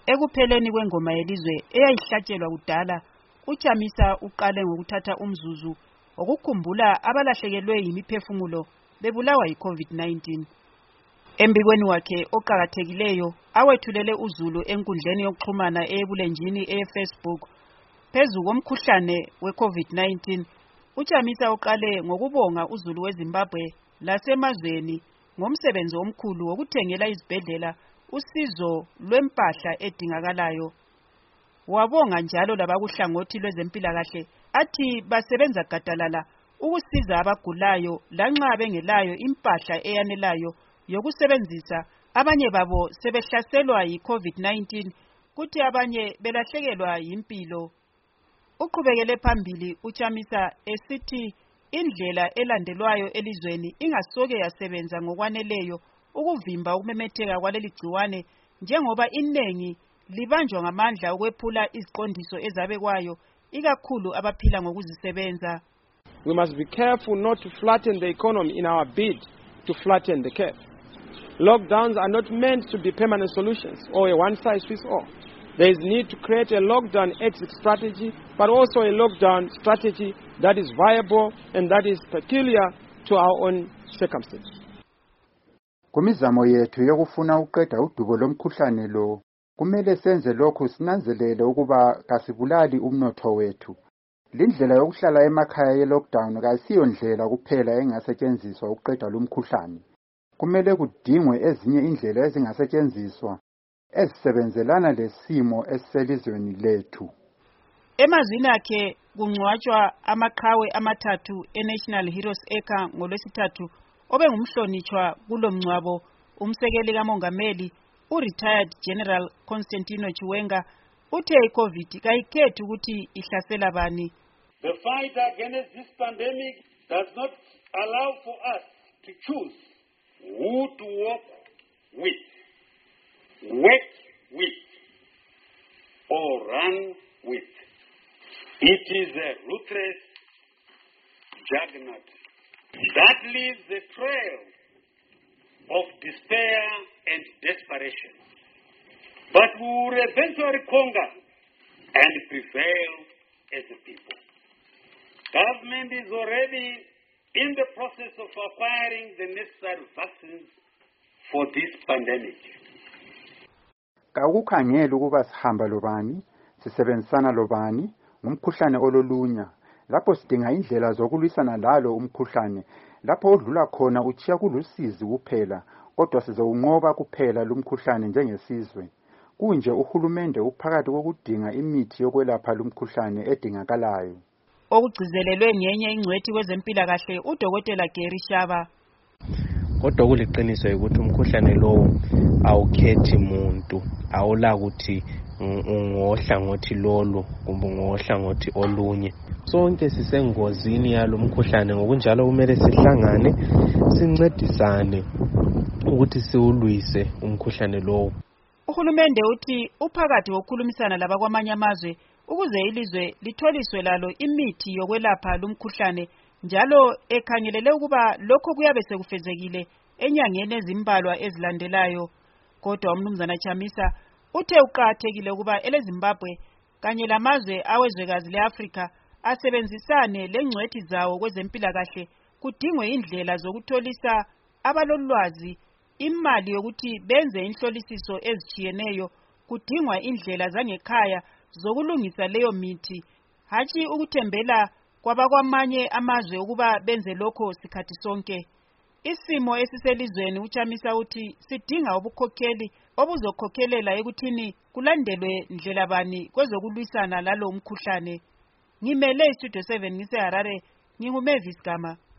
Ekupheleni kwengoma yelizwe eyayihlatshelwa kudala, uChamisa uqale ngokuthatha umzuzu okukhumbula abalahlekelwe yimiphefumulo bebulawa yiCovid-19. Embikweni wakhe oqhakathekileyo awethulele uZulu enkundleni yokuxhumana ebulenjini eFacebook phezu komkhuhlane weCovid-19, uChamisa uqale ngokubonga uZulu weZimbabwe lasemazweni ngomsebenzi omkhulu wokuthengela izibhedlela usizo lwempahla edingakalayo. Wabonga njalo labakuhlangothi lwezempilakahle athi basebenza gadalala ukusiza abagulayo lanxa bengelayo impahla eyanelayo yokusebenzisa. Abanye babo sebehlaselwa yiCovid-19 kuthi abanye belahlekelwa yimpilo. Uqhubekele phambili uChamisa esithi indlela elandelwayo elizweni ingasoke yasebenza ngokwaneleyo ukuvimba ukumemetheka kwaleli gciwane, njengoba inengi libanjwa ngamandla ukwephula iziqondiso ezabekwayo, ikakhulu abaphila ngokuzisebenza. We must be careful not to flatten the economy in our bid to flatten the curve. Lockdowns are not meant to be permanent solutions or a one-size-fits-all. There is need to create a lockdown exit strategy, but also a lockdown strategy that is viable and that is peculiar to our own circumstances. Kumizamo yethu yokufuna ukuqeda udubo lomkhuhlane lo, kumele senze lokhu sinanzelele ukuba kasibulali umnotho wethu. Lindlela yokuhlala emakhaya ye-lockdown kayisiyo ndlela kuphela engasetshenziswa ukuqeda lumkhuhlane. Kumele kudingwe ezinye indlela ezingasetshenziswa ezisebenzelana lesimo esiselizweni lethu. Emazwini akhe kungcwatshwa amaqhawe amathathu eNational Heroes Acre ngoLwesithathu obengumhlonitshwa kulomngcwabo umsekeli kamongameli uRetired General Constantino Chiwenga uthe iCovid kayikhethi ukuthi ihlasela bani. The fight against this pandemic does not allow for us to choose who to work with, or run with. It is a ruthless juggernaut that leaves a trail of despair and desperation. But we will eventually conquer and prevail as a people. Government is already in the process of acquiring the necessary vaccines for this pandemic. Kakukhangela ukuba sihamba lobani, sisebenzisana lobani ngumkhuhlane ololunya. Lapho sidinga indlela zokulwisana lalo umkhuhlane, lapho odlula khona uchiya kulusizi kuphela, kodwa sizowunqoba kuphela lumkhuhlane njengesizwe. Kunje uhulumende uphakathi kokudinga imithi yokwelapha lumkhuhlane edingakalayo. Okugcizelelwe ngenye ingcwethi kwezempilakahle uDokotela Gary Shaba. Kodwa kuliqiniso ukuthi umkhuhlane lowo awukhethi muntu, awula ukuthi ngohlangothi lolu kumbe ngohlangothi olunye. Sonke sisengozini yalo mkhuhlane, ngokunjalo kumele sihlangane sincedisane ukuthi siwulwise umkhuhlane lowo. Uhulumende uthi uphakathi wokukhulumisana labakwamanye amazwe ukuze ilizwe litholiswe lalo imithi yokwelapha lumkhuhlane, njalo ekhangelele ukuba lokho kuyabe sekufezekile enyangeni ezimbalwa ezilandelayo. Kodwa umnumzana Chamisa uthe uqhakathekile ukuba eleZimbabwe kanye lamazwe awezwekazi leAfrika asebenzisane lengcwethi zawo kwezempilakahle, kudingwe indlela zokutholisa abalolwazi imali yokuthi benze inhlolisiso ezitshiyeneyo, kudingwa indlela zangekhaya zokulungisa leyo mithi, hatshi ukuthembela kwabakwamanye amazwe ukuba benze lokho sikhathi sonke. Isimo esiselizweni uChamisa uthi sidinga ubukhokheli obuzokhokhelela ekuthini kulandelwe ndlela bani kwezokulwisana lalo umkhuhlane. Ngimele iStudio 7 ngiseHarare, nginguMavis Gama.